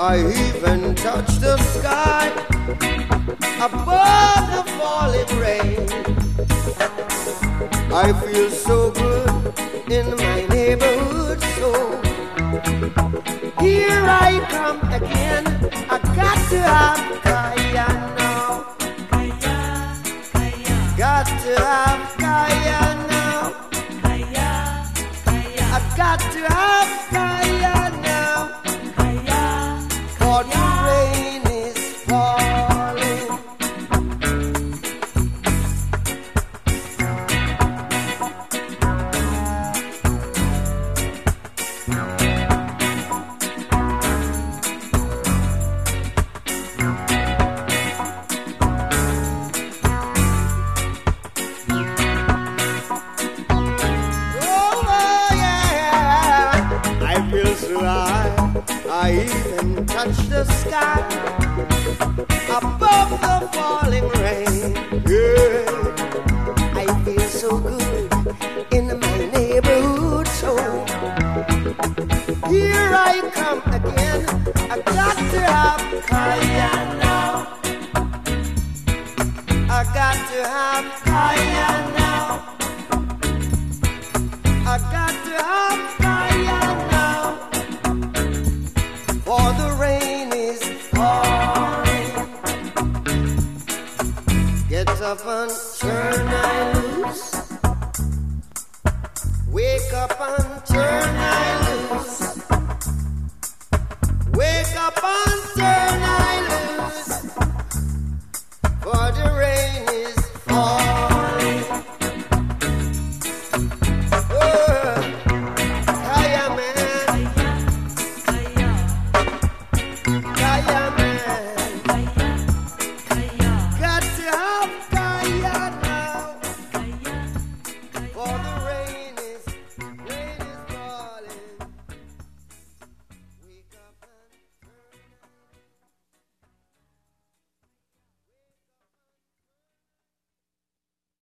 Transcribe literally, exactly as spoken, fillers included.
I even touch the sky above the falling rain. I feel so good in my neighborhood, so here I come again. I got to have Kaya now. Got to have Kaya now. I got to have Kaya now. For the rain is falling. I even touch the sky above the falling rain. Yeah, I feel so good in my neighborhood, so here I come again. I got to have Kaya now. I got to have Kaya now. I got to have Kaya now. For the rain is falling. Get up and turn I loose. Wake up and turn I loose. Wake up and turn I loose. For the